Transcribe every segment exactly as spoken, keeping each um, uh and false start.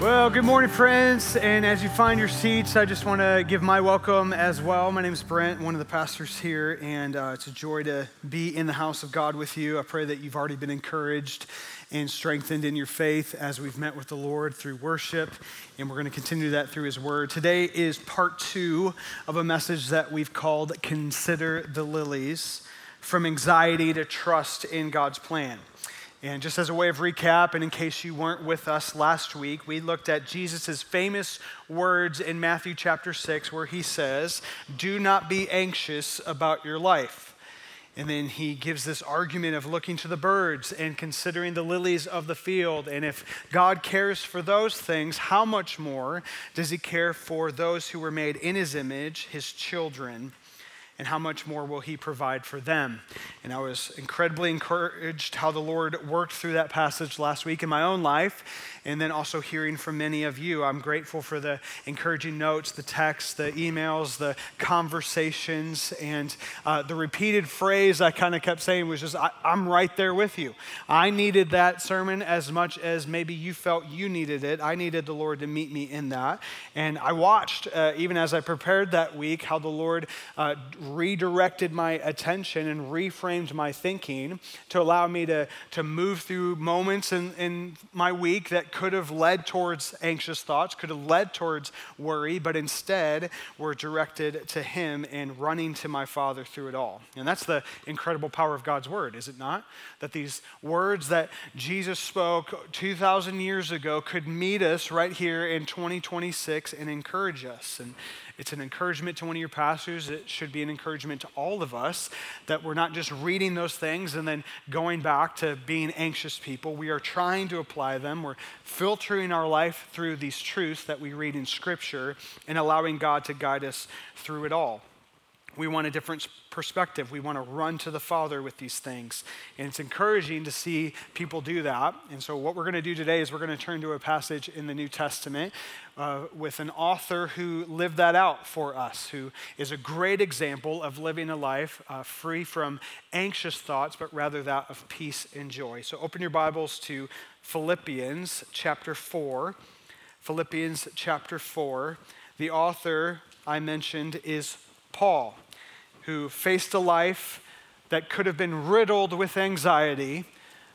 Well, good morning, friends. And as you find your seats, I just want to give my welcome as well. My name is Brent, one of the pastors here, and uh, it's a joy to be in the house of God with you. I pray that you've already been encouraged and strengthened in your faith as we've met with the Lord through worship, and we're going to continue that through His Word. Today is part two of a message that we've called Consider the Lilies, from anxiety to trust in God's plan. And just as a way of recap, and in case you weren't with us last week, we looked at Jesus' famous words in Matthew chapter six, where he says, "Do not be anxious about your life." And then he gives this argument of looking to the birds and considering the lilies of the field. And if God cares for those things, how much more does he care for those who were made in his image, his children? And how much more will he provide for them? And I was incredibly encouraged how the Lord worked through that passage last week in my own life, and then also hearing from many of you. I'm grateful for the encouraging notes, the texts, the emails, the conversations, and uh, the repeated phrase I kind of kept saying was just, I, I'm right there with you. I needed that sermon as much as maybe you felt you needed it. I needed the Lord to meet me in that. And I watched, uh, even as I prepared that week, how the Lord uh, redirected my attention and reframed my thinking to allow me to, to move through moments in, in my week that could have led towards anxious thoughts, could have led towards worry, but instead were directed to Him and running to my Father through it all. And that's the incredible power of God's Word, is it not? That these words that Jesus spoke two thousand years ago could meet us right here in twenty twenty-six and encourage us. And it's an encouragement to one of your pastors. It should be an encouragement to all of us that we're not just reading those things and then going back to being anxious people. We are trying to apply them. We're filtering our life through these truths that we read in Scripture and allowing God to guide us through it all. We want a different perspective. We want to run to the Father with these things. And it's encouraging to see people do that. And so what we're going to do today is we're going to turn to a passage in the New Testament uh, with an author who lived that out for us, who is a great example of living a life uh, free from anxious thoughts, but rather that of peace and joy. So open your Bibles to Philippians chapter four. Philippians chapter four. The author I mentioned is Paul, who faced a life that could have been riddled with anxiety.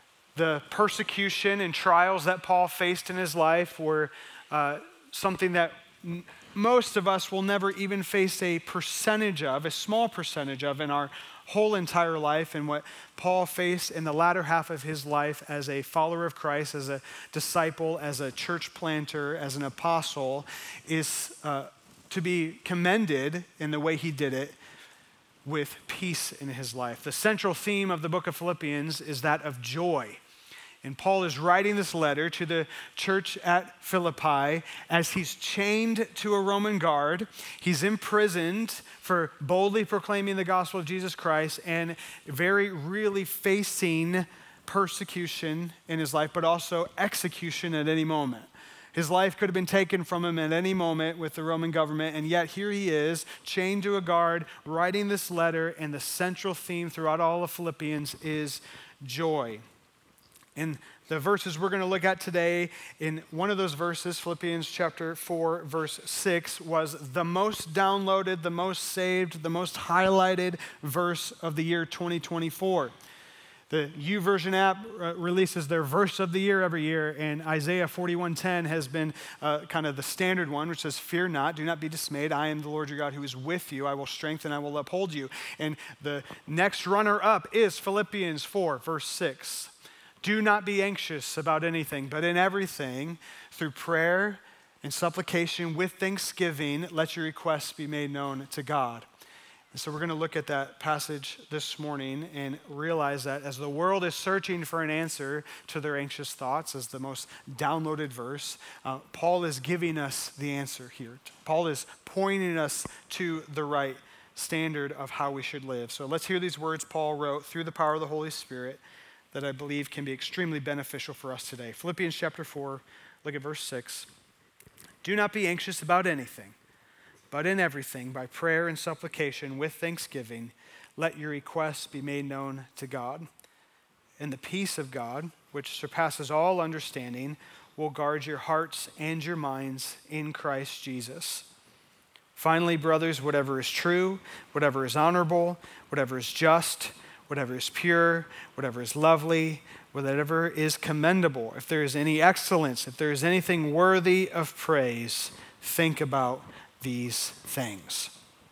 The persecution and trials that Paul faced in his life were uh, something that m- most of us will never even face a percentage of, a small percentage of in our whole entire life. And what Paul faced in the latter half of his life as a follower of Christ, as a disciple, as a church planter, as an apostle, is uh, to be commended in the way he did it with peace in his life. The central theme of the book of Philippians is that of joy. And Paul is writing this letter to the church at Philippi as he's chained to a Roman guard. He's imprisoned for boldly proclaiming the gospel of Jesus Christ and very really facing persecution in his life, but also execution at any moment. His life could have been taken from him at any moment with the Roman government, and yet here he is, chained to a guard, writing this letter, and the central theme throughout all of Philippians is joy. In the verses we're going to look at today, in one of those verses, Philippians chapter four, verse six, was the most downloaded, the most saved, the most highlighted verse of the year twenty twenty-four. The YouVersion app uh, releases their verse of the year every year, and Isaiah forty-one ten has been uh, kind of the standard one, which says, "Fear not, do not be dismayed. I am the Lord your God who is with you. I will strengthen, I will uphold you." And the next runner-up is Philippians four, verse six. "Do not be anxious about anything, but in everything, through prayer and supplication with thanksgiving, let your requests be made known to God." And so we're going to look at that passage this morning and realize that as the world is searching for an answer to their anxious thoughts, as the most downloaded verse, uh, Paul is giving us the answer here. Paul is pointing us to the right standard of how we should live. So let's hear these words Paul wrote through the power of the Holy Spirit that I believe can be extremely beneficial for us today. Philippians chapter four, look at verse six. "Do not be anxious about anything, but in everything, by prayer and supplication with thanksgiving, let your requests be made known to God. And the peace of God, which surpasses all understanding, will guard your hearts and your minds in Christ Jesus. Finally, brothers, whatever is true, whatever is honorable, whatever is just, whatever is pure, whatever is lovely, whatever is commendable, if there is any excellence, if there is anything worthy of praise, think about these things.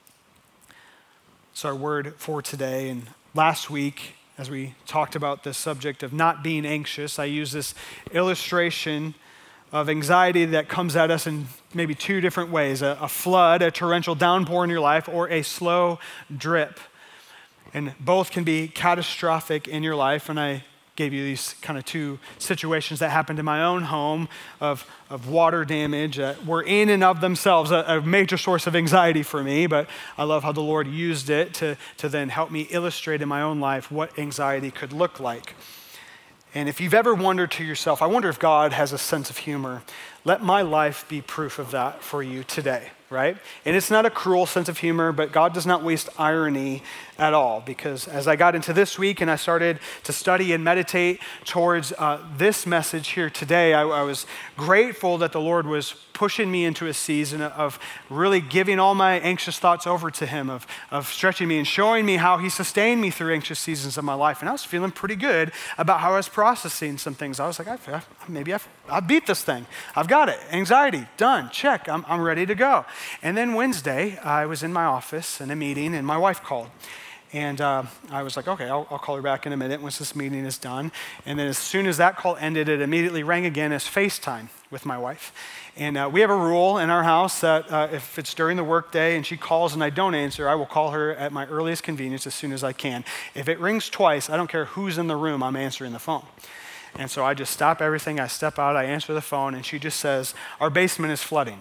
It's our word for today. And last week, as we talked about this subject of not being anxious, I used this illustration of anxiety that comes at us in maybe two different ways, a, a flood, a torrential downpour in your life, or a slow drip. And both can be catastrophic in your life. And I gave you these kind of two situations that happened in my own home of, of water damage that were in and of themselves a, a major source of anxiety for me, but I love how the Lord used it to, to then help me illustrate in my own life what anxiety could look like. And if you've ever wondered to yourself, I wonder if God has a sense of humor, let my life be proof of that for you today, right? And it's not a cruel sense of humor, but God does not waste irony at all, because as I got into this week and I started to study and meditate towards uh, this message here today, I, I was grateful that the Lord was pushing me into a season of really giving all my anxious thoughts over to him, of, of stretching me and showing me how he sustained me through anxious seasons of my life. And I was feeling pretty good about how I was processing some things. I was like, I, maybe I've, I beat this thing. I've got it. Anxiety, done, check. I'm, I'm ready to go. And then Wednesday, I was in my office in a meeting and my wife called. And uh, I was like, okay, I'll, I'll call her back in a minute once this meeting is done. And then as soon as that call ended, it immediately rang again as FaceTime with my wife. And uh, we have a rule in our house that uh, if it's during the workday and she calls and I don't answer, I will call her at my earliest convenience as soon as I can. If it rings twice, I don't care who's in the room, I'm answering the phone. And so I just stop everything, I step out, I answer the phone, and she just says, our basement is flooding.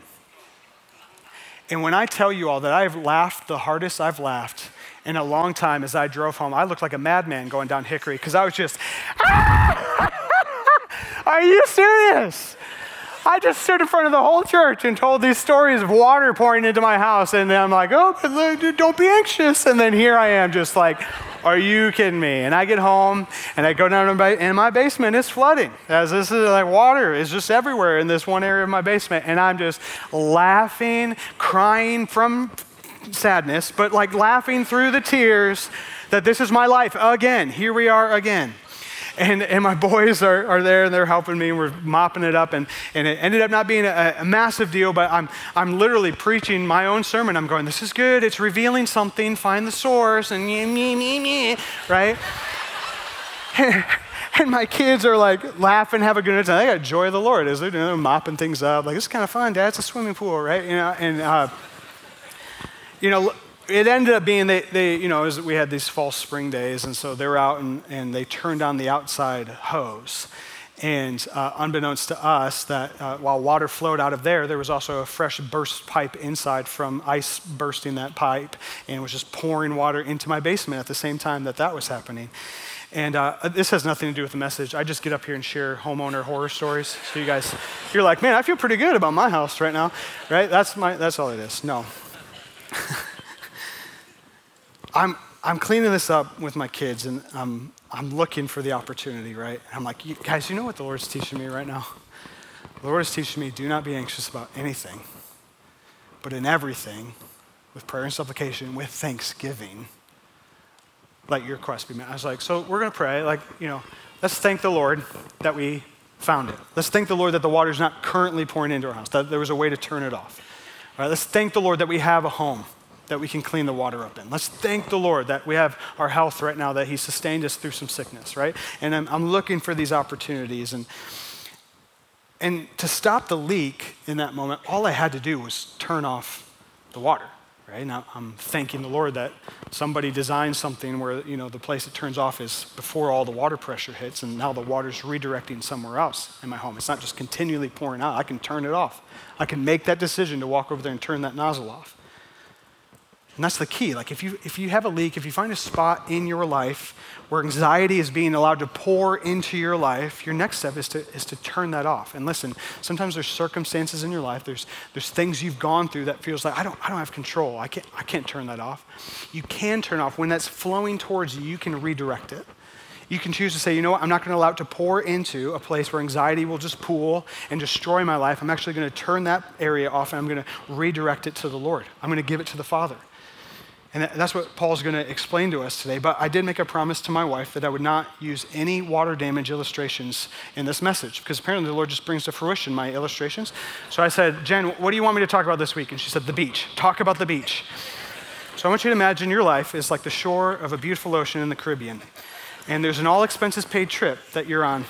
And when I tell you all that I've laughed the hardest I've laughed in a long time as I drove home, I looked like a madman going down Hickory because I was just, ah! Are you serious? I just stood in front of the whole church and told these stories of water pouring into my house, and then I'm like, oh, don't be anxious. And then here I am just like, are you kidding me? And I get home and I go down to my, and my basement is flooding. As this is like water is just everywhere in this one area of my basement. And I'm just laughing, crying from sadness, but like laughing through the tears that this is my life again. Here we are again. And and my boys are, are there and they're helping me and we're mopping it up, and, and it ended up not being a, a massive deal, but I'm I'm literally preaching my own sermon. I'm going, this is good, it's revealing something, find the source, and me, me, me, me, right? and, and my kids are like laughing, have a good time. They got joy of the Lord as they're, you know, mopping things up. Like, it's kind of fun, Dad, it's a swimming pool, right? You know, and uh, you know, it ended up being, they, they you know, was, we had these fall spring days, and so they were out and, and they turned on the outside hose. And uh, unbeknownst to us, that uh, while water flowed out of there, there was also a fresh burst pipe inside from ice bursting that pipe, and it was just pouring water into my basement at the same time that that was happening. And uh, this has nothing to do with the message. I just get up here and share homeowner horror stories. So you guys, you're like, man, I feel pretty good about my house right now, right? That's my, that's all it is. No. I'm I'm cleaning this up with my kids, and I'm I'm looking for the opportunity, right? I'm like, you, guys, you know what the Lord's teaching me right now? The Lord is teaching me, do not be anxious about anything, but in everything, with prayer and supplication, with thanksgiving, let your request be met. I was like, so we're going to pray, like, you know, let's thank the Lord that we found it. Let's thank the Lord that the water's not currently pouring into our house, that there was a way to turn it off. All right, let's thank the Lord that we have a home that we can clean the water up in. Let's thank the Lord that we have our health right now, that he sustained us through some sickness, right? And I'm, I'm looking for these opportunities. And, and to stop the leak in that moment, all I had to do was turn off the water, right? Now I'm thanking the Lord that somebody designed something where, you know, the place it turns off is before all the water pressure hits, and now the water's redirecting somewhere else in my home. It's not just continually pouring out. I can turn it off. I can make that decision to walk over there and turn that nozzle off. And that's the key. Like if you if you have a leak, if you find a spot in your life where anxiety is being allowed to pour into your life, your next step is to is to turn that off. And listen, sometimes there's circumstances in your life, there's there's things you've gone through that feels like I don't I don't have control. I can't I can't turn that off. You can turn off when that's flowing towards you, you can redirect it. You can choose to say, you know what, I'm not going to allow it to pour into a place where anxiety will just pool and destroy my life. I'm actually going to turn that area off and I'm going to redirect it to the Lord. I'm going to give it to the Father. And that's what Paul's going to explain to us today. But I did make a promise to my wife that I would not use any water damage illustrations in this message, because apparently the Lord just brings to fruition my illustrations. So I said, Jen, what do you want me to talk about this week? And she said, the beach. Talk about the beach. So I want you to imagine your life is like the shore of a beautiful ocean in the Caribbean. And there's an all expenses paid trip that you're on.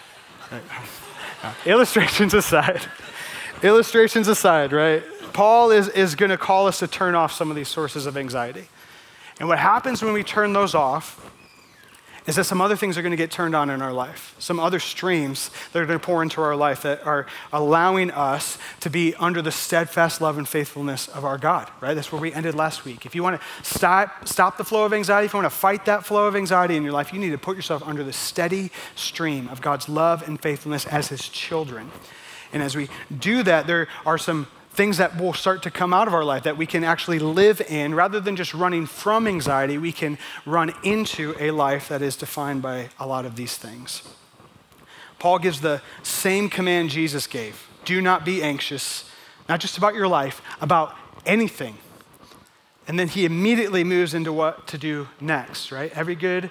Illustrations aside, illustrations aside, right? Paul is, is going to call us to turn off some of these sources of anxiety. And what happens when we turn those off is that some other things are going to get turned on in our life. Some other streams that are going to pour into our life that are allowing us to be under the steadfast love and faithfulness of our God, right? That's where we ended last week. If you want to stop, stop the flow of anxiety, if you want to fight that flow of anxiety in your life, you need to put yourself under the steady stream of God's love and faithfulness as his children. And as we do that, there are some things that will start to come out of our life that we can actually live in. Rather than just running from anxiety, we can run into a life that is defined by a lot of these things. Paul gives the same command Jesus gave. Do not be anxious, not just about your life, about anything. And then he immediately moves into what to do next, right? Every good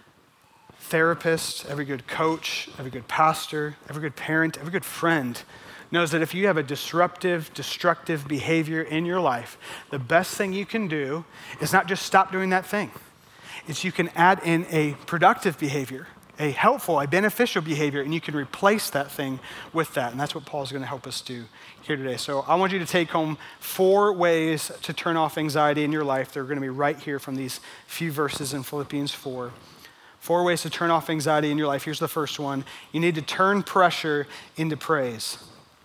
therapist, every good coach, every good pastor, every good parent, every good friend knows that if you have a disruptive, destructive behavior in your life, the best thing you can do is not just stop doing that thing. It's you can add in a productive behavior, a helpful, a beneficial behavior, and you can replace that thing with that. And that's what Paul's going to help us do here today. So I want you to take home four ways to turn off anxiety in your life. They're going to be right here from these few verses in Philippians four. Four ways to turn off anxiety in your life. Here's the first one. You need to turn pressure into praise.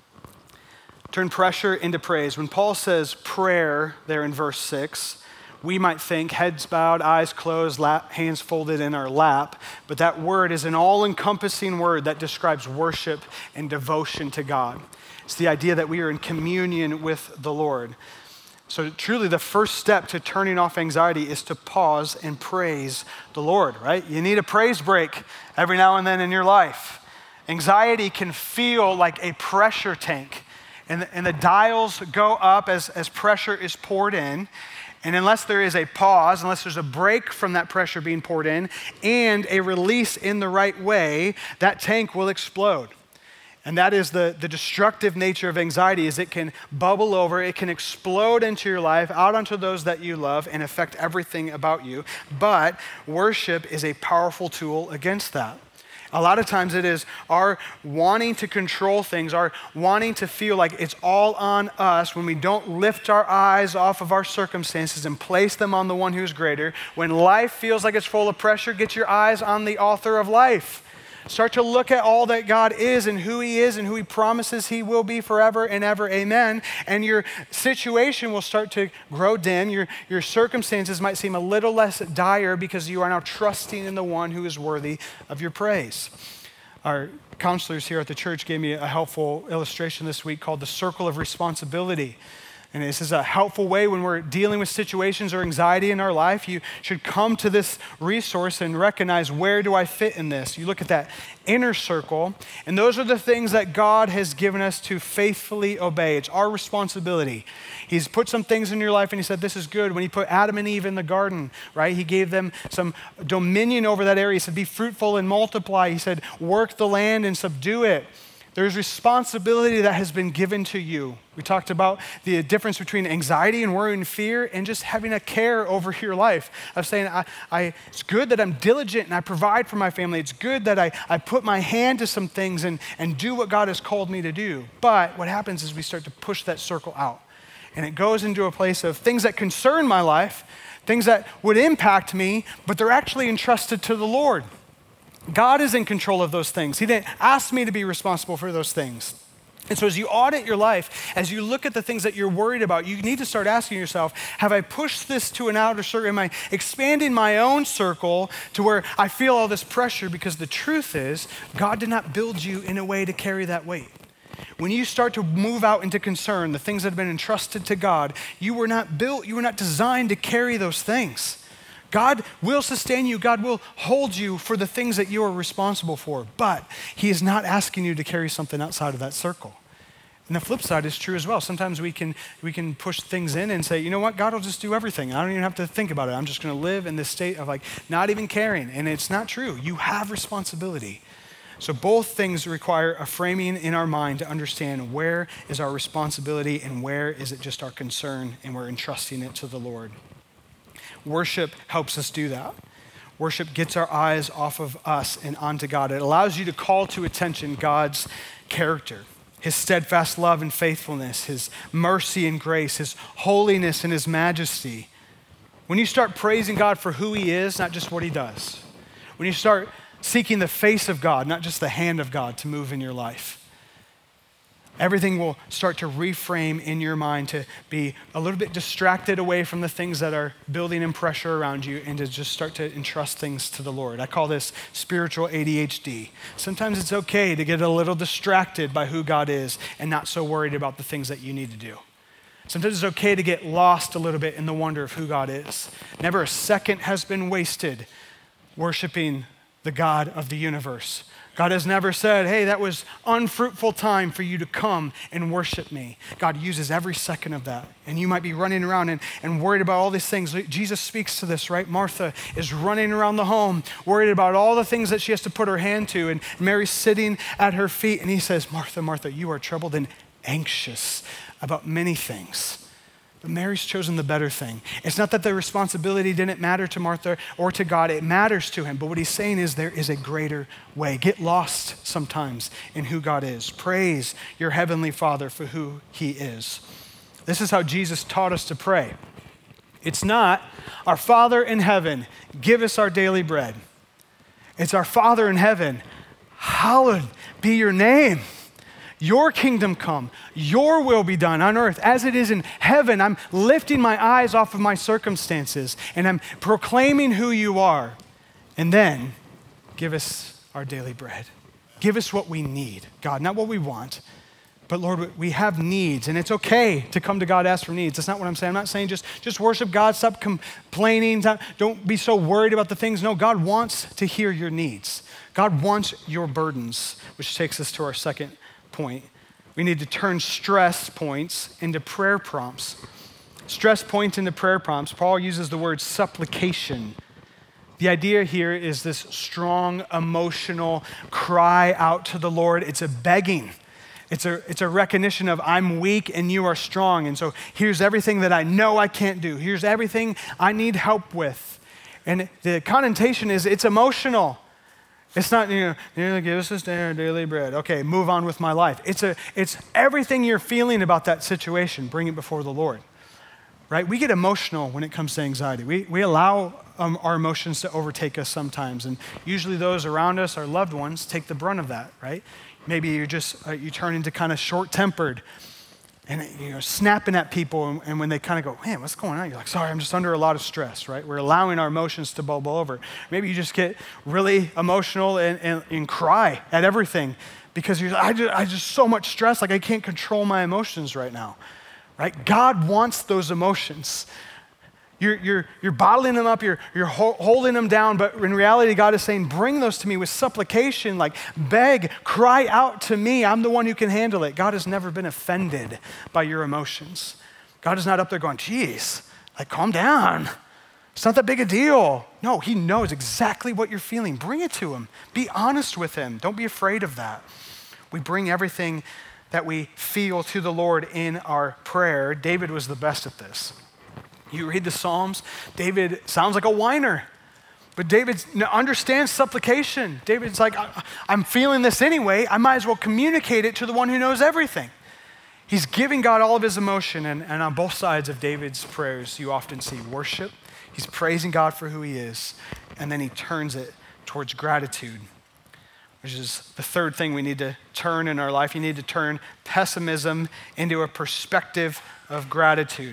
Turn pressure into praise. When Paul says prayer there in verse six, we might think heads bowed, eyes closed, lap, hands folded in our lap, but that word is an all-encompassing word that describes worship and devotion to God. It's the idea that we are in communion with the Lord. So truly the first step to turning off anxiety is to pause and praise the Lord, right? You need a praise break every now and then in your life. Anxiety can feel like a pressure tank. And the, and the dials go up as, as pressure is poured in. And unless there is a pause, unless there's a break from that pressure being poured in and a release in the right way, that tank will explode. And that is the, the destructive nature of anxiety, is it can bubble over, it can explode into your life, out onto those that you love, and affect everything about you. But worship is a powerful tool against that. A lot of times it is our wanting to control things, our wanting to feel like it's all on us when we don't lift our eyes off of our circumstances and place them on the one who's greater. When life feels like it's full of pressure, get your eyes on the author of life. Start to look at all that God is and who he is and who he promises he will be forever and ever, amen. And your situation will start to grow dim. Your, your circumstances might seem a little less dire because you are now trusting in the one who is worthy of your praise. Our counselors here at the church gave me a helpful illustration this week called the circle of responsibility. And this is a helpful way when we're dealing with situations or anxiety in our life. You should come to this resource and recognize, where do I fit in this? You look at that inner circle, and those are the things that God has given us to faithfully obey. It's our responsibility. He's put some things in your life and he said, this is good. When he put Adam and Eve in the garden, right? He gave them some dominion over that area. He said, be fruitful and multiply. He said, work the land and subdue it. There's responsibility that has been given to you. We talked about the difference between anxiety and worry and fear and just having a care over your life of saying, I, I, it's good that I'm diligent and I provide for my family. It's good that I, I put my hand to some things and, and do what God has called me to do. But what happens is we start to push that circle out. And it goes into a place of things that concern my life, things that would impact me, but they're actually entrusted to the Lord. God is in control of those things. He didn't ask me to be responsible for those things. And so as you audit your life, as you look at the things that you're worried about, you need to start asking yourself, have I pushed this to an outer circle? Am I expanding my own circle to where I feel all this pressure? Because the truth is, God did not build you in a way to carry that weight. When you start to move out into concern, the things that have been entrusted to God, you were not built, you were not designed to carry those things. God will sustain you. God will hold you for the things that you are responsible for, but he is not asking you to carry something outside of that circle. And the flip side is true as well. Sometimes we can we can push things in and say, you know what, God will just do everything. I don't even have to think about it. I'm just going to live in this state of like not even caring. And it's not true. You have responsibility. So both things require a framing in our mind to understand where is our responsibility and where is it just our concern and we're entrusting it to the Lord. Worship helps us do that. Worship gets our eyes off of us and onto God. It allows you to call to attention God's character, his steadfast love and faithfulness, his mercy and grace, his holiness and his majesty. When you start praising God for who he is, not just what he does, when you start seeking the face of God, not just the hand of God to move in your life, everything will start to reframe in your mind to be a little bit distracted away from the things that are building in pressure around you and to just start to entrust things to the Lord. I call this spiritual A D H D. Sometimes it's okay to get a little distracted by who God is and not so worried about the things that you need to do. Sometimes it's okay to get lost a little bit in the wonder of who God is. Never a second has been wasted worshiping the God of the universe. God has never said, hey, that was unfruitful time for you to come and worship me. God uses every second of that. And you might be running around and, and worried about all these things. Jesus speaks to this, right? Martha is running around the home, worried about all the things that she has to put her hand to. And Mary's sitting at her feet. And he says, Martha, Martha, you are troubled and anxious about many things. But Mary's chosen the better thing. It's not that the responsibility didn't matter to Martha or to God. It matters to him. But what he's saying is there is a greater way. Get lost sometimes in who God is. Praise your heavenly Father for who he is. This is how Jesus taught us to pray. It's not, our Father in heaven, give us our daily bread. It's our Father in heaven, hallowed be your name. Your kingdom come, your will be done on earth as it is in heaven. I'm lifting my eyes off of my circumstances and I'm proclaiming who you are. And then give us our daily bread. Give us what we need, God, not what we want. But Lord, we have needs, and it's okay to come to God, ask for needs. That's not what I'm saying. I'm not saying just, just worship God, stop complaining, stop, don't be so worried about the things. No, God wants to hear your needs. God wants your burdens, which takes us to our second point. We need to turn stress points into prayer prompts. Stress points into prayer prompts. Paul uses the word supplication. The idea here is this strong emotional cry out to the Lord. It's a begging. It's a, it's a recognition of I'm weak and you are strong. And so here's everything that I know I can't do. Here's everything I need help with. And the connotation is it's emotional. It's not, you know, give us this day our daily bread. Okay, move on with my life. It's a, it's everything you're feeling about that situation, bring it before the Lord, right? We get emotional when it comes to anxiety. We, we allow um, our emotions to overtake us sometimes, and usually those around us, our loved ones, take the brunt of that, right? Maybe you're just, uh, you turn into kind of short-tempered and, you know, snapping at people, and, and when they kind of go, man, what's going on? You're like, sorry, I'm just under a lot of stress, right? We're allowing our emotions to bubble over. Maybe you just get really emotional and, and, and cry at everything because you're, I just, I just so much stress, like I can't control my emotions right now, right? God wants those emotions. You're, you're, you're bottling them up, you're, you're ho- holding them down, but in reality, God is saying, bring those to me with supplication, like beg, cry out to me. I'm the one who can handle it. God has never been offended by your emotions. God is not up there going, geez, like calm down. It's not that big a deal. No, he knows exactly what you're feeling. Bring it to him. Be honest with him. Don't be afraid of that. We bring everything that we feel to the Lord in our prayer. David was the best at this. You read the Psalms, David sounds like a whiner, but David understands supplication. David's like, I'm feeling this anyway. I might as well communicate it to the one who knows everything. He's giving God all of his emotion, and, and on both sides of David's prayers, you often see worship. He's praising God for who he is, and then he turns it towards gratitude, which is the third thing we need to turn in our life. You need to turn pessimism into a perspective of gratitude.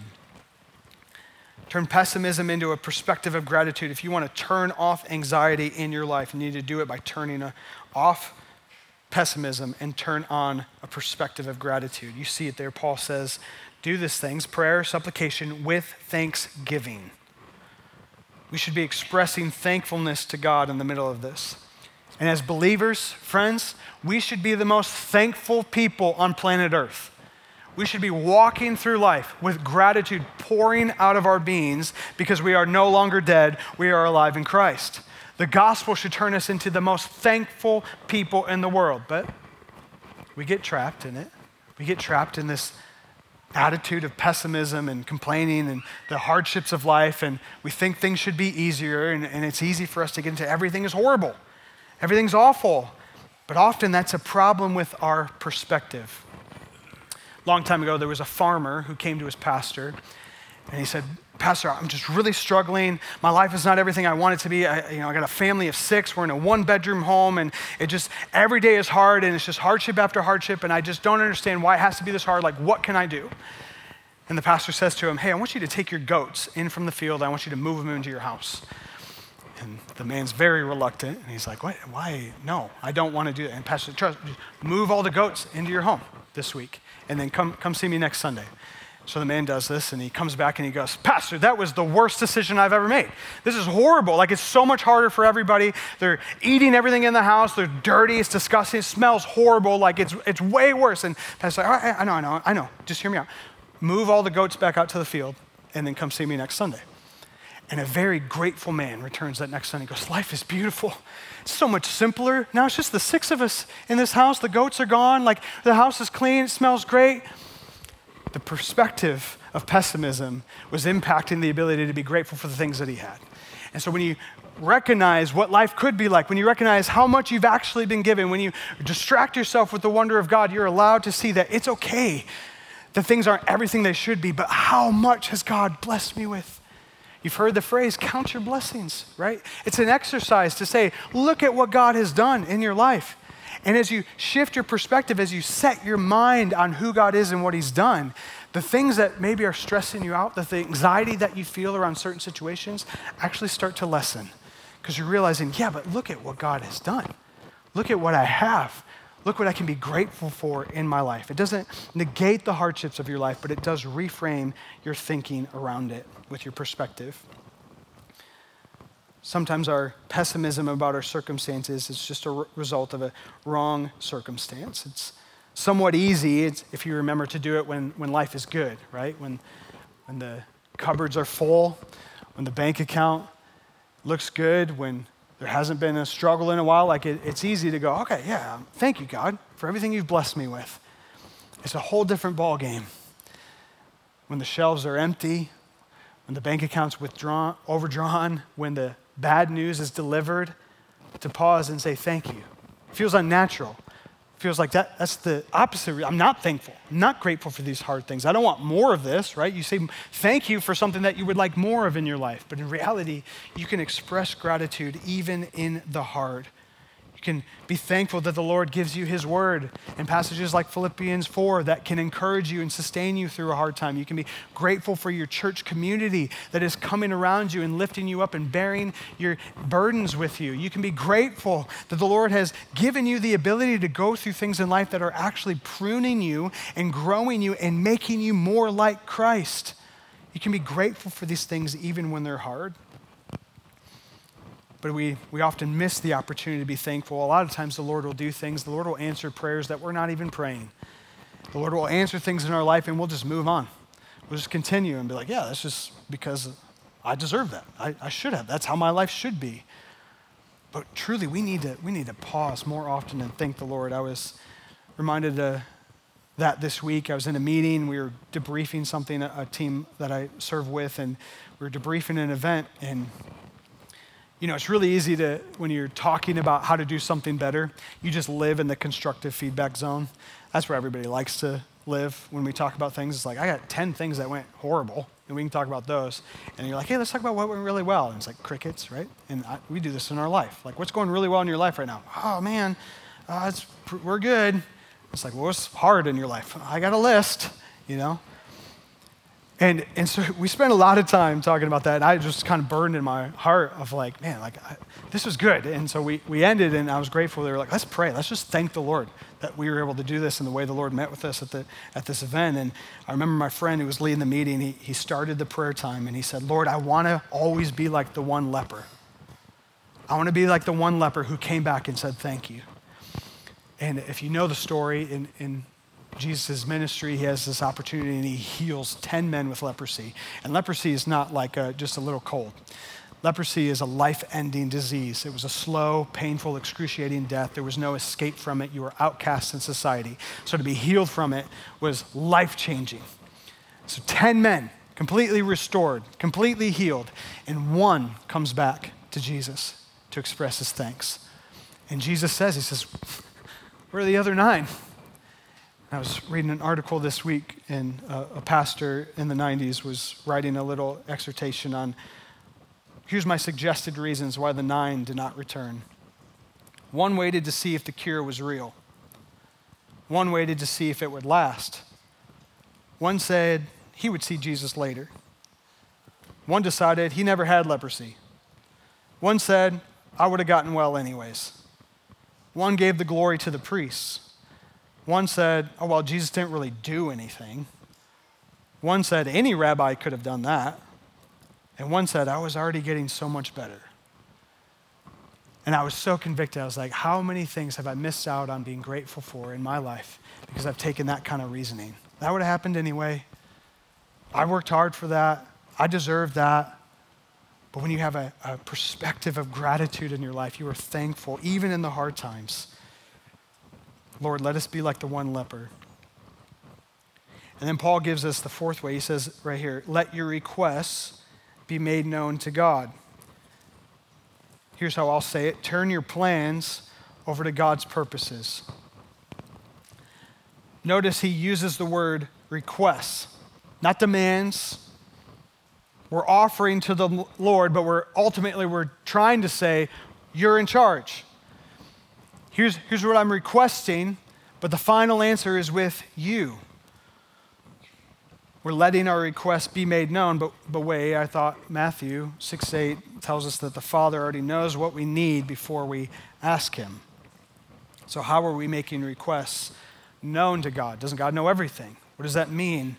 Turn pessimism into a perspective of gratitude. If you want to turn off anxiety in your life, you need to do it by turning a, off pessimism and turn on a perspective of gratitude. You see it there. Paul says, do these things, prayer, supplication, with thanksgiving. We should be expressing thankfulness to God in the middle of this. And as believers, friends, we should be the most thankful people on planet Earth. We should be walking through life with gratitude pouring out of our beings because we are no longer dead, we are alive in Christ. The gospel should turn us into the most thankful people in the world, but we get trapped in it. We get trapped in this attitude of pessimism and complaining and the hardships of life, and we think things should be easier, and, and it's easy for us to get into everything is horrible, everything's awful, but often that's a problem with our perspective. A long time ago, there was a farmer who came to his pastor, and he said, Pastor, I'm just really struggling. My life is not everything I want it to be. I, you know, I got a family of six. We're in a one-bedroom home, and it just, every day is hard, and it's just hardship after hardship, and I just don't understand why it has to be this hard. Like, what can I do? And the pastor says to him, hey, I want you to take your goats in from the field. I want you to move them into your house. And the man's very reluctant, and he's like, what? Why? No, I don't want to do that. And Pastor, trust, move all the goats into your home this week, and then come, come see me next Sunday. So the man does this, and he comes back and he goes, Pastor, that was the worst decision I've ever made. This is horrible. Like, it's so much harder for everybody. They're eating everything in the house. They're dirty. It's disgusting. It smells horrible. Like, it's it's way worse. And Pastor's like, all right, I know, I know, I know. Just hear me out. Move all the goats back out to the field, and then come see me next Sunday. And a very grateful man returns that next Sunday and goes, life is beautiful. It's so much simpler. Now it's just the six of us in this house. The goats are gone. Like, the house is clean. It smells great. The perspective of pessimism was impacting the ability to be grateful for the things that he had. And so when you recognize what life could be like, when you recognize how much you've actually been given, when you distract yourself with the wonder of God, you're allowed to see that it's okay that things aren't everything they should be, but how much has God blessed me with? You've heard the phrase, count your blessings, right? It's an exercise to say, look at what God has done in your life. And as you shift your perspective, as you set your mind on who God is and what he's done, the things that maybe are stressing you out, the anxiety that you feel around certain situations actually start to lessen. Because you're realizing, yeah, but look at what God has done. Look at what I have. Look what I can be grateful for in my life. It doesn't negate the hardships of your life, but it does reframe your thinking around it with your perspective. Sometimes our pessimism about our circumstances is just a r- result of a wrong circumstance. It's somewhat easy it's, if you remember to do it when, when life is good, right? When, when the cupboards are full, when the bank account looks good, when there hasn't been a struggle in a while, like it, it's easy to go, okay, yeah, thank you, God, for everything you've blessed me with. It's a whole different ball game. When the shelves are empty, when the bank account's withdrawn, overdrawn, when the bad news is delivered, to pause and say thank you. It feels unnatural. It feels like that, that's the opposite. I'm not thankful. I'm not grateful for these hard things. I don't want more of this, right? You say thank you for something that you would like more of in your life. But in reality, you can express gratitude even in the hard. You can be thankful that the Lord gives you his word and passages like Philippians four that can encourage you and sustain you through a hard time. You can be grateful for your church community that is coming around you and lifting you up and bearing your burdens with you. You can be grateful that the Lord has given you the ability to go through things in life that are actually pruning you and growing you and making you more like Christ. You can be grateful for these things even when they're hard. But we, we often miss the opportunity to be thankful. A lot of times the Lord will do things. The Lord will answer prayers that we're not even praying. The Lord will answer things in our life and we'll just move on. We'll just continue and be like, yeah, that's just because I deserve that. I, I should have. That's how my life should be. But truly, we need to we need to pause more often and thank the Lord. I was reminded of that this week. I was in a meeting. We were debriefing something, a, a team that I serve with, and we were debriefing an event. And you know, it's really easy to, when you're talking about how to do something better, you just live in the constructive feedback zone. That's where everybody likes to live when we talk about things. It's like, I got ten things that went horrible, and we can talk about those. And you're like, hey, let's talk about what went really well. And it's like crickets, right? And I, we do this in our life. Like, what's going really well in your life right now? Oh, man, uh, it's, we're good. It's like, well, what's hard in your life? I got a list, you know? And, and so we spent a lot of time talking about that, and I just kind of burned in my heart of like, man, like I, this was good. And so we, we ended, and I was grateful. They were like, let's pray. Let's just thank the Lord that we were able to do this and the way the Lord met with us at, the, at this event. And I remember my friend who was leading the meeting, he, he started the prayer time, and he said, Lord, I want to always be like the one leper. I want to be like the one leper who came back and said thank you. And if you know the story, in, in Jesus' ministry, he has this opportunity and he heals ten men with leprosy. And leprosy is not like a, just a little cold. Leprosy is a life-ending disease. It was a slow, painful, excruciating death. There was no escape from it. You were outcast in society. So to be healed from it was life-changing. So ten men, completely restored, completely healed, and one comes back to Jesus to express his thanks. And Jesus says, he says, where are the other nine? I was reading an article this week, and a, a pastor in the nineties was writing a little exhortation on, here's my suggested reasons why the nine did not return. One waited to see if the cure was real. One waited to see if it would last. One said he would see Jesus later. One decided he never had leprosy. One said, I would have gotten well anyways. One gave the glory to the priests. One said, oh, well, Jesus didn't really do anything. One said, any rabbi could have done that. And one said, I was already getting so much better. And I was so convicted. I was like, how many things have I missed out on being grateful for in my life because I've taken that kind of reasoning? That would have happened anyway. I worked hard for that. I deserve that. But when you have a, a perspective of gratitude in your life, you are thankful, even in the hard times. Lord, let us be like the one leper. And then Paul gives us the fourth way. He says right here, let your requests be made known to God. Here's how I'll say it. Turn your plans over to God's purposes. Notice he uses the word requests, not demands. We're offering to the Lord, but we're ultimately we're trying to say, you're in charge. Here's, here's what I'm requesting, but the final answer is with you. We're letting our requests be made known, but the way I thought Matthew six eight tells us that the Father already knows what we need before we ask him. So how are we making requests known to God? Doesn't God know everything? What does that mean?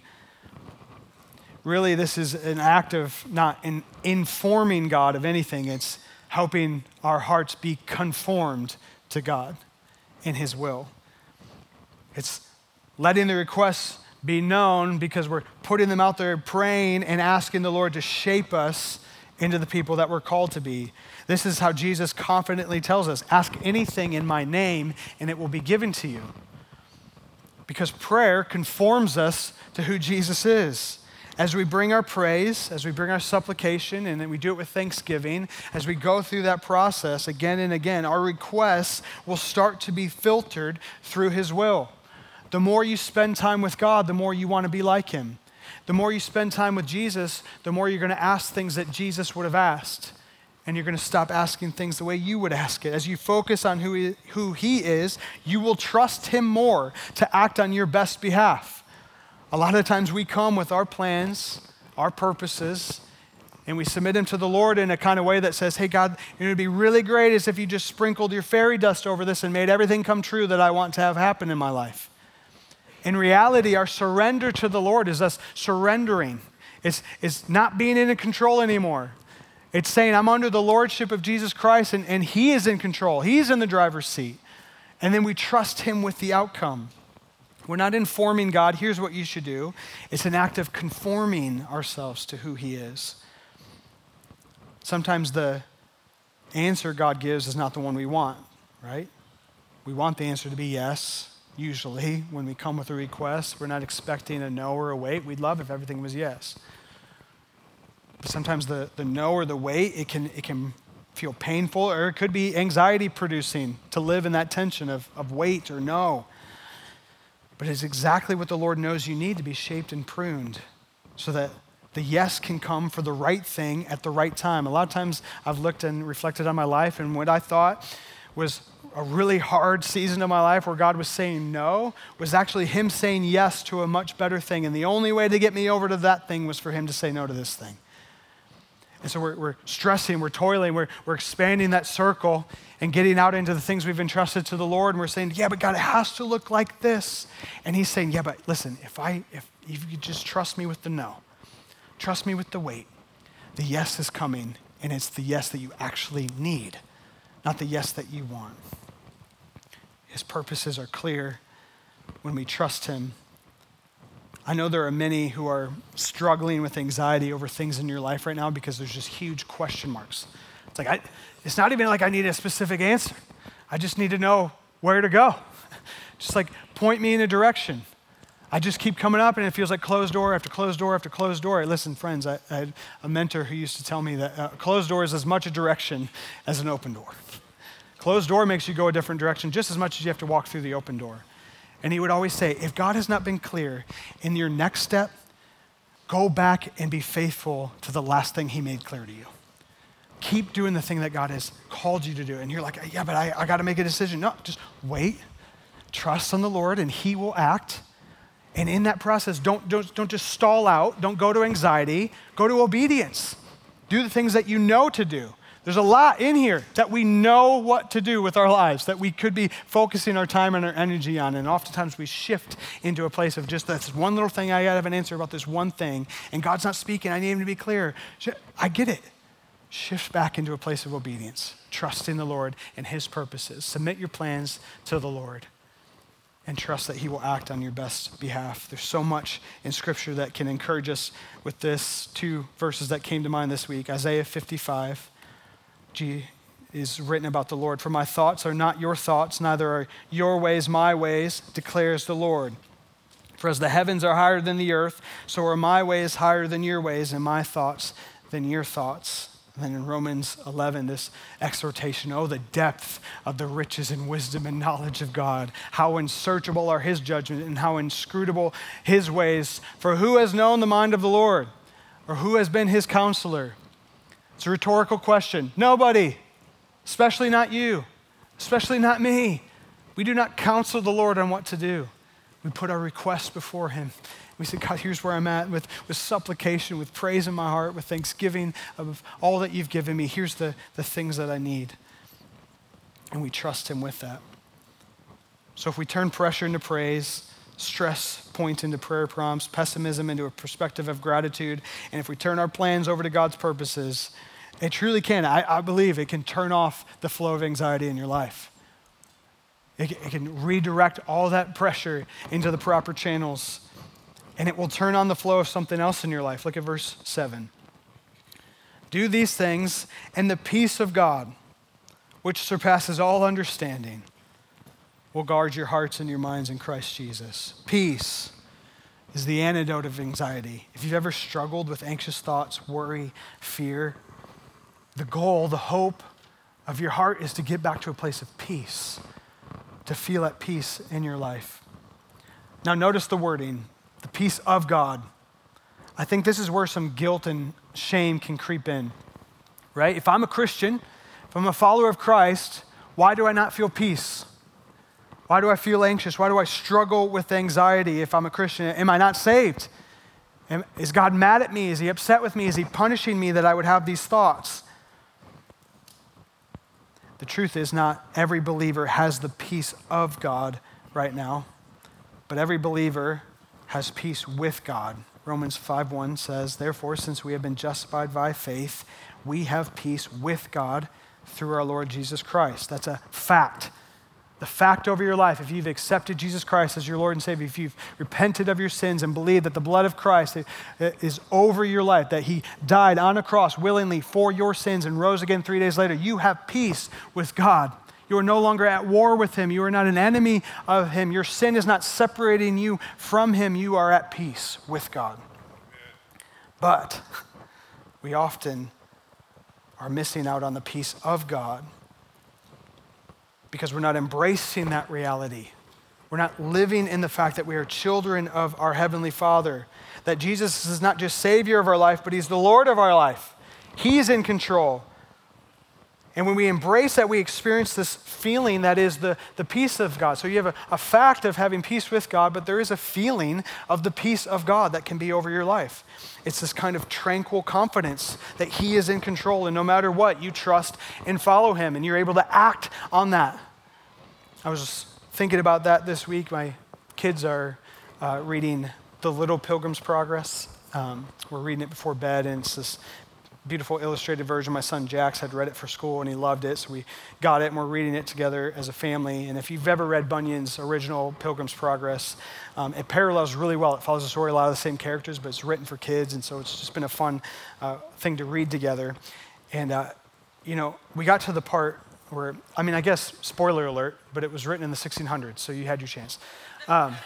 Really, this is an act of not in informing God of anything. It's helping our hearts be conformed to God in his will. It's letting the requests be known because we're putting them out there, praying and asking the Lord to shape us into the people that we're called to be. This is how Jesus confidently tells us, ask anything in my name and it will be given to you. Because prayer conforms us to who Jesus is. As we bring our praise, as we bring our supplication, and then we do it with thanksgiving, as we go through that process again and again, our requests will start to be filtered through his will. The more you spend time with God, the more you want to be like him. The more you spend time with Jesus, the more you're going to ask things that Jesus would have asked. And you're going to stop asking things the way you would ask it. As you focus on who he, who he is, you will trust him more to act on your best behalf. A lot of times we come with our plans, our purposes, and we submit them to the Lord in a kind of way that says, hey, God, it would be really great as if you just sprinkled your fairy dust over this and made everything come true that I want to have happen in my life. In reality, our surrender to the Lord is us surrendering. It's, it's not being in control anymore. It's saying I'm under the lordship of Jesus Christ and, and he is in control. He's in the driver's seat. And then we trust him with the outcome. We're not informing God, here's what you should do. It's an act of conforming ourselves to who he is. Sometimes the answer God gives is not the one we want, right? We want the answer to be yes. Usually, when we come with a request, we're not expecting a no or a wait. We'd love if everything was yes. But sometimes the, the no or the wait, it can, it can feel painful, or it could be anxiety producing to live in that tension of, of wait or no. But it's exactly what the Lord knows you need to be shaped and pruned so that the yes can come for the right thing at the right time. A lot of times I've looked and reflected on my life, and what I thought was a really hard season of my life where God was saying no was actually him saying yes to a much better thing. And the only way to get me over to that thing was for him to say no to this thing. And so we're, we're stressing, we're toiling, we're, we're expanding that circle and getting out into the things we've entrusted to the Lord. And we're saying, yeah, but God, it has to look like this. And he's saying, yeah, but listen, if I, if, if you just trust me with the no, trust me with the wait, the yes is coming, and it's the yes that you actually need, not the yes that you want. His purposes are clear when we trust him. I know there are many who are struggling with anxiety over things in your life right now because there's just huge question marks. It's like, I, it's not even like I need a specific answer. I just need to know where to go. Just like point me in a direction. I just keep coming up and it feels like closed door after closed door after closed door. Listen, friends, I, I had a mentor who used to tell me that a closed door is as much a direction as an open door. Closed door makes you go a different direction just as much as you have to walk through the open door. And he would always say, if God has not been clear in your next step, go back and be faithful to the last thing he made clear to you. Keep doing the thing that God has called you to do. And you're like, yeah, but I, I got to make a decision. No, just wait, trust on the Lord, and he will act. And in that process, don't, don't, don't just stall out. Don't go to anxiety. Go to obedience. Do the things that you know to do. There's a lot in here that we know what to do with our lives, that we could be focusing our time and our energy on. And oftentimes we shift into a place of just this one little thing. I gotta have an answer about this one thing. And God's not speaking. I need him to be clear. I get it. Shift back into a place of obedience. Trust in the Lord and his purposes. Submit your plans to the Lord and trust that he will act on your best behalf. There's so much in Scripture that can encourage us with this. Two verses that came to mind this week. Isaiah fifty-five. G is written about the Lord. For my thoughts are not your thoughts, neither are your ways my ways, declares the Lord. For as the heavens are higher than the earth, so are my ways higher than your ways, and my thoughts than your thoughts. And then in Romans eleven, this exhortation, oh, the depth of the riches and wisdom and knowledge of God. How unsearchable are his judgments and how inscrutable his ways. For who has known the mind of the Lord? Or who has been his counselor? It's a rhetorical question. Nobody, especially not you, especially not me. We do not counsel the Lord on what to do. We put our requests before him. We say, God, here's where I'm at with, with supplication, with praise in my heart, with thanksgiving of all that you've given me. Here's the, the things that I need. And we trust him with that. So if we turn pressure into praise, stress point into prayer prompts, pessimism into a perspective of gratitude, and if we turn our plans over to God's purposes, it truly can. I, I believe it can turn off the flow of anxiety in your life. It, it can redirect all that pressure into the proper channels, and it will turn on the flow of something else in your life. Look at verse seven. Do these things, and the peace of God, which surpasses all understanding, will guard your hearts and your minds in Christ Jesus. Peace is the antidote of anxiety. If you've ever struggled with anxious thoughts, worry, fear, the goal, the hope of your heart is to get back to a place of peace, to feel at peace in your life. Now notice the wording, the peace of God. I think this is where some guilt and shame can creep in, right? If I'm a Christian, if I'm a follower of Christ, why do I not feel peace? Why do I feel anxious? Why do I struggle with anxiety if I'm a Christian? Am I not saved? Am, is God mad at me? Is he upset with me? Is he punishing me that I would have these thoughts? The truth is not every believer has the peace of God right now, but every believer has peace with God. Romans five one says, therefore, since we have been justified by faith, we have peace with God through our Lord Jesus Christ. That's a fact. The fact over your life, if you've accepted Jesus Christ as your Lord and Savior, if you've repented of your sins and believed that the blood of Christ is over your life, that he died on a cross willingly for your sins and rose again three days later, you have peace with God. You are no longer at war with him. You are not an enemy of him. Your sin is not separating you from him. You are at peace with God. But we often are missing out on the peace of God because we're not embracing that reality. We're not living in the fact that we are children of our Heavenly Father, that Jesus is not just Savior of our life, but he's the Lord of our life. He's in control. And when we embrace that, we experience this feeling that is the, the peace of God. So you have a, a fact of having peace with God, but there is a feeling of the peace of God that can be over your life. It's this kind of tranquil confidence that he is in control, and no matter what, you trust and follow him, and you're able to act on that. I was thinking about that this week. My kids are uh, reading The Little Pilgrim's Progress. Um, we're reading it before bed, and it's this beautiful illustrated version. My son Jax had read it for school and he loved it, so we got it and we're reading it together as a family. And if you've ever read Bunyan's original Pilgrim's Progress, um, it parallels really well. It follows the story, a lot of the same characters, but it's written for kids, and so it's just been a fun uh, thing to read together. And, uh, you know, we got to the part where, I mean, I guess, spoiler alert, but it was written in the sixteen hundreds, so you had your chance. Um,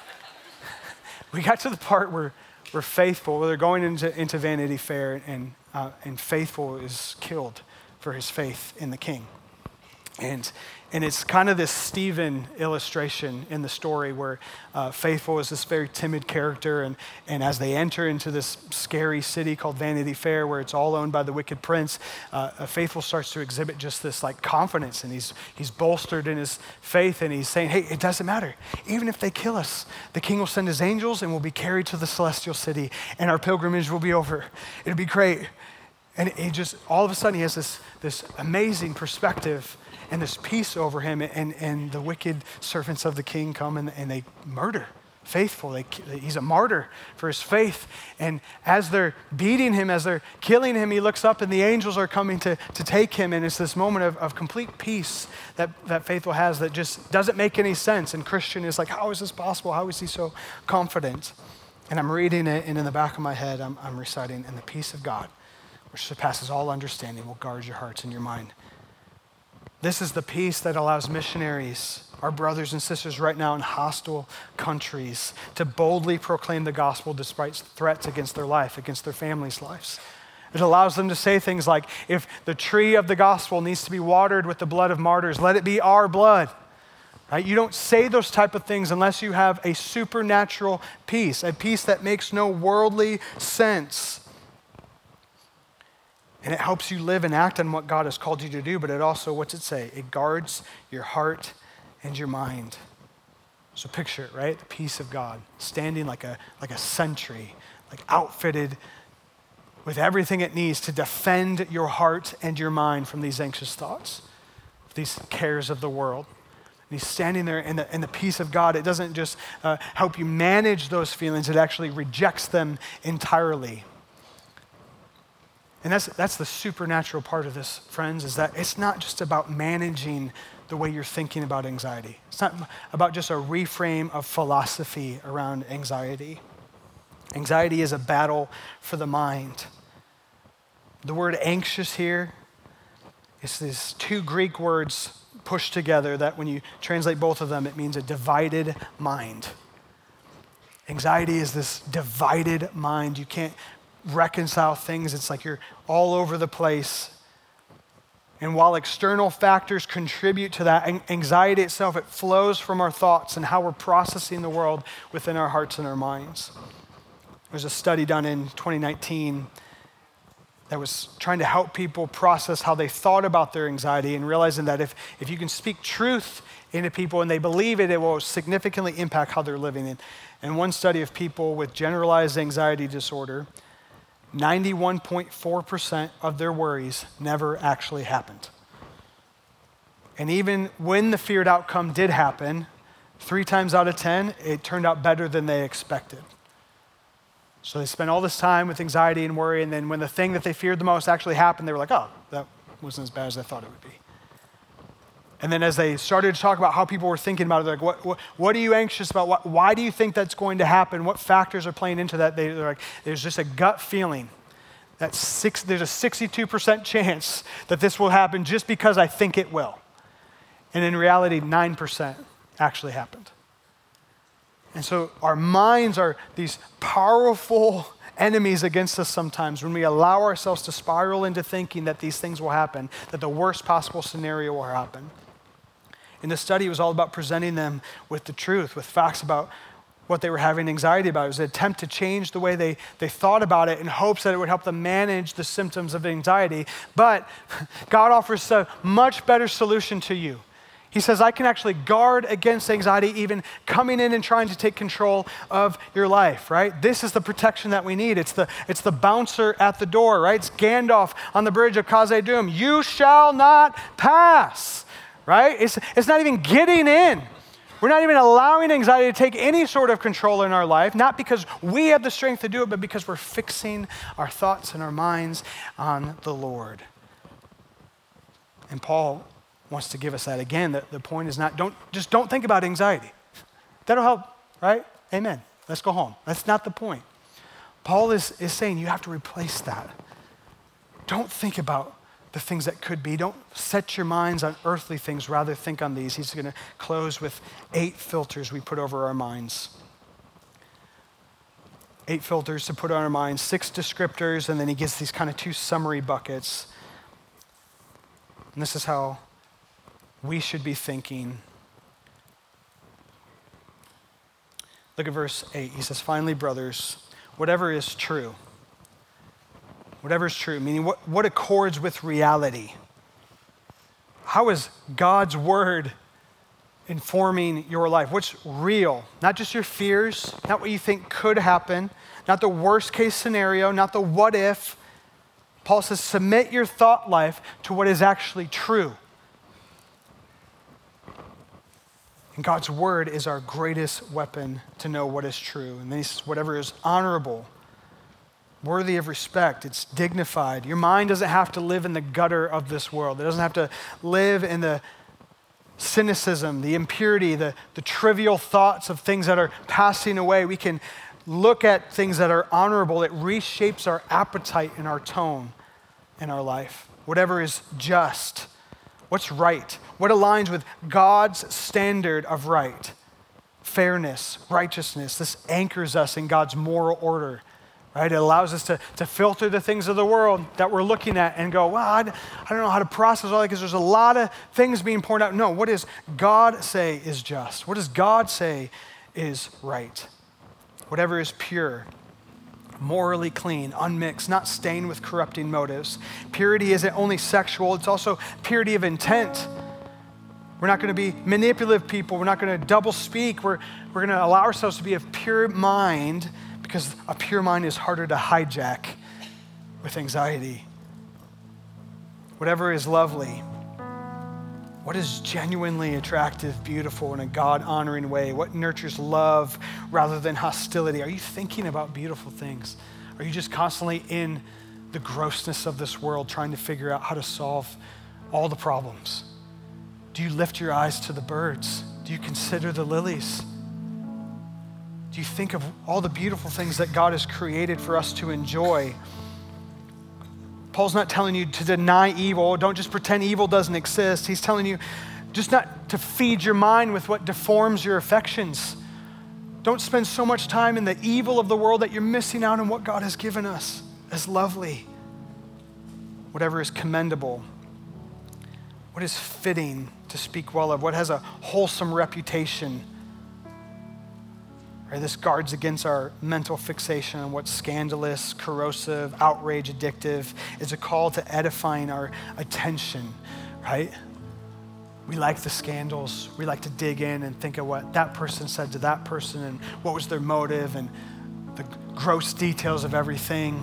we got to the part where we're faithful, where they're going into, into Vanity Fair, and uh, and Faithful is killed for his faith in the king. And and it's kind of this Stephen illustration in the story where uh, Faithful is this very timid character, and, and as they enter into this scary city called Vanity Fair, where it's all owned by the wicked prince, uh, Faithful starts to exhibit just this like confidence, and he's he's bolstered in his faith, and he's saying, hey, it doesn't matter. Even if they kill us, the king will send his angels and we'll be carried to the celestial city, and our pilgrimage will be over. It'll be great. And he just, all of a sudden, he has this, this amazing perspective and this peace over him, and, and the wicked servants of the king come and, and they murder Faithful. They, he's a martyr for his faith. And as they're beating him, as they're killing him, he looks up and the angels are coming to, to take him. And it's this moment of, of complete peace that, that Faithful has that just doesn't make any sense. And Christian is like, how is this possible? How is he so confident? And I'm reading it, and in the back of my head, I'm, I'm reciting, and the peace of God, which surpasses all understanding, will guard your hearts and your mind. This is the peace that allows missionaries, our brothers and sisters right now in hostile countries, to boldly proclaim the gospel despite threats against their life, against their families' lives. It allows them to say things like, if the tree of the gospel needs to be watered with the blood of martyrs, let it be our blood. Right? You don't say those type of things unless you have a supernatural peace, a peace that makes no worldly sense. And it helps you live and act on what God has called you to do, but it also, what's it say? It guards your heart and your mind. So picture it, right? The peace of God, standing like a, like a sentry, like outfitted with everything it needs to defend your heart and your mind from these anxious thoughts, these cares of the world. And he's standing there in the, in the peace of God. It doesn't just uh, help you manage those feelings, it actually rejects them entirely. And that's that's the supernatural part of this, friends, is that it's not just about managing the way you're thinking about anxiety. It's not about just a reframe of philosophy around anxiety. Anxiety is a battle for the mind. The word anxious here is these two Greek words pushed together that when you translate both of them, it means a divided mind. Anxiety is this divided mind. You can't reconcile things. It's like you're all over the place. And while external factors contribute to that, anxiety itself, it flows from our thoughts and how we're processing the world within our hearts and our minds. There's a study done in twenty nineteen that was trying to help people process how they thought about their anxiety, and realizing that if, if you can speak truth into people and they believe it, it will significantly impact how they're living. And, and one study of people with generalized anxiety disorder, ninety-one point four percent of their worries never actually happened. And even when the feared outcome did happen, three times out of ten, it turned out better than they expected. So they spent all this time with anxiety and worry, and then when the thing that they feared the most actually happened, they were like, oh, that wasn't as bad as I thought it would be. And then as they started to talk about how people were thinking about it, they're like, what, what, what are you anxious about? What, why do you think that's going to happen? What factors are playing into that? They, they're like, there's just a gut feeling that six, there's a sixty-two percent chance that this will happen just because I think it will. And in reality, nine percent actually happened. And so our minds are these powerful enemies against us sometimes when we allow ourselves to spiral into thinking that these things will happen, that the worst possible scenario will happen. In the study, it was all about presenting them with the truth, with facts about what they were having anxiety about. It was an attempt to change the way they, they thought about it in hopes that it would help them manage the symptoms of anxiety. But God offers a much better solution to you. He says, I can actually guard against anxiety even coming in and trying to take control of your life, right? This is the protection that we need. It's the, it's the bouncer at the door, right? It's Gandalf on the bridge of Khazad-dûm. You shall not pass, right? It's, it's not even getting in. We're not even allowing anxiety to take any sort of control in our life, not because we have the strength to do it, but because we're fixing our thoughts and our minds on the Lord. And Paul wants to give us that again. The, the point is not, don't just don't think about anxiety. That'll help, right? Amen. Let's go home. That's not the point. Paul is, is saying you have to replace that. Don't think about the things that could be. Don't set your minds on earthly things. Rather think on these. He's going to close with eight filters we put over our minds. Eight filters to put on our minds, six descriptors, and then he gives these kind of two summary buckets. And this is how we should be thinking. Look at verse eight. He says, finally, brothers, whatever is true, whatever is true, meaning what, what accords with reality. How is God's word informing your life? What's real? Not just your fears, not what you think could happen, not the worst case scenario, not the what if. Paul says, submit your thought life to what is actually true. And God's word is our greatest weapon to know what is true. And then he says, whatever is honorable, worthy of respect, it's dignified. Your mind doesn't have to live in the gutter of this world. It doesn't have to live in the cynicism, the impurity, the, the trivial thoughts of things that are passing away. We can look at things that are honorable. It reshapes our appetite and our tone in our life. Whatever is just, what's right, what aligns with God's standard of right, fairness, righteousness. This anchors us in God's moral order, right? It allows us to, to filter the things of the world that we're looking at and go, well, I, I don't know how to process all that because there's a lot of things being poured out. No, what does God say is just? What does God say is right? Whatever is pure, morally clean, unmixed, not stained with corrupting motives. Purity isn't only sexual, it's also purity of intent. We're not going to be manipulative people. We're not going to double speak. We're, we're going to allow ourselves to be of pure mind because a pure mind is harder to hijack with anxiety. Whatever is lovely, what is genuinely attractive, beautiful in a God-honoring way? What nurtures love rather than hostility? Are you thinking about beautiful things? Are you just constantly in the grossness of this world trying to figure out how to solve all the problems? Do you lift your eyes to the birds? Do you consider the lilies? Do you think of all the beautiful things that God has created for us to enjoy? Paul's not telling you to deny evil. Don't just pretend evil doesn't exist. He's telling you just not to feed your mind with what deforms your affections. Don't spend so much time in the evil of the world that you're missing out on what God has given us as lovely. Whatever is commendable. What is fitting to speak well of? What has a wholesome reputation? Right, this guards against our mental fixation on what's scandalous, corrosive, outrage, addictive. It's a call to edifying our attention, right? We like the scandals. We like to dig in and think of what that person said to that person and what was their motive and the gross details of everything.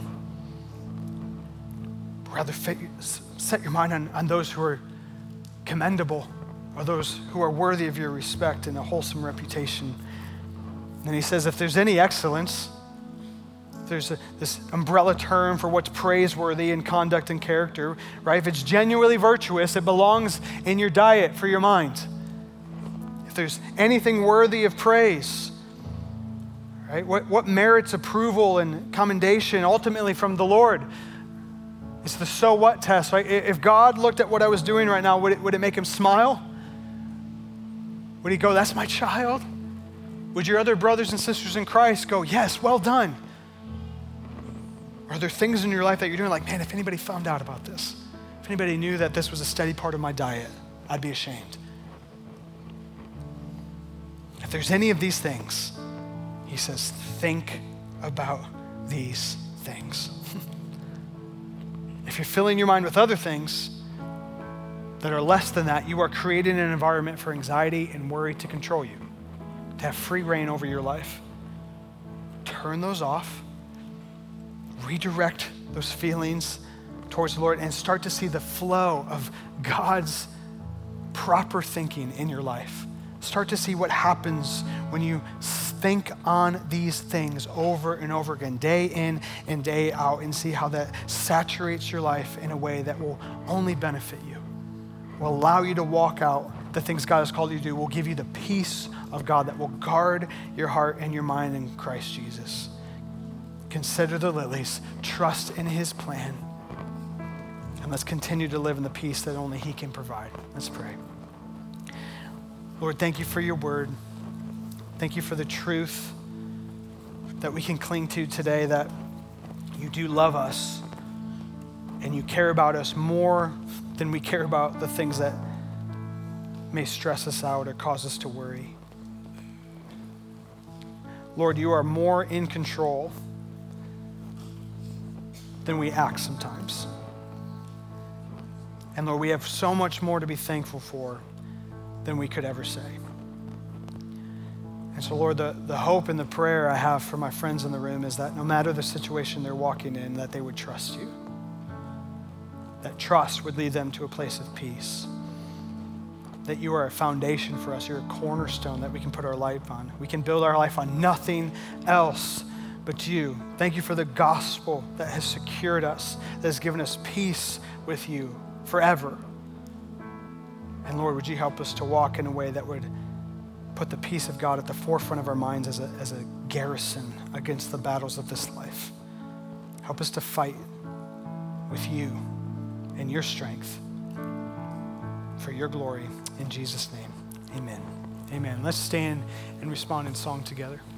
Rather, fit, set your mind on, on those who are commendable or those who are worthy of your respect and a wholesome reputation. And he says, if there's any excellence, if there's a, this umbrella term for what's praiseworthy in conduct and character, right? If it's genuinely virtuous, it belongs in your diet for your mind. If there's anything worthy of praise, right? What, what merits approval and commendation ultimately from the Lord? It's the so what test, right? If God looked at what I was doing right now, would it, would it make him smile? Would he go, that's my child? Would your other brothers and sisters in Christ go, yes, well done? Are there things in your life that you're doing like, man, if anybody found out about this, if anybody knew that this was a steady part of my diet, I'd be ashamed. If there's any of these things, He says, think about these things. If you're filling your mind with other things that are less than that, you are creating an environment for anxiety and worry to control you, to have free reign over your life. Turn those off, redirect those feelings towards the Lord, and start to see the flow of God's proper thinking in your life. Start to see what happens when you think on these things over and over again, day in and day out, and see how that saturates your life in a way that will only benefit you, will allow you to walk out the things God has called you to do, will give you the peace of God that will guard your heart and your mind in Christ Jesus. Consider the lilies, trust in his plan, and let's continue to live in the peace that only he can provide. Let's pray. Lord, thank you for your word. Thank you for the truth that we can cling to today, that you do love us and you care about us more than we care about the things that may stress us out or cause us to worry. Lord, you are more in control than we act sometimes. And Lord, we have so much more to be thankful for than we could ever say. And so, Lord, the, the hope and the prayer I have for my friends in the room is that no matter the situation they're walking in, that they would trust you. That trust would lead them to a place of peace. That you are a foundation for us. You're a cornerstone that we can put our life on. We can build our life on nothing else but you. Thank you for the gospel that has secured us, that has given us peace with you forever. And Lord, would you help us to walk in a way that would put the peace of God at the forefront of our minds as a, as a garrison against the battles of this life. Help us to fight with you and your strength for your glory. In Jesus' name, amen. Amen. Let's stand and respond in song together.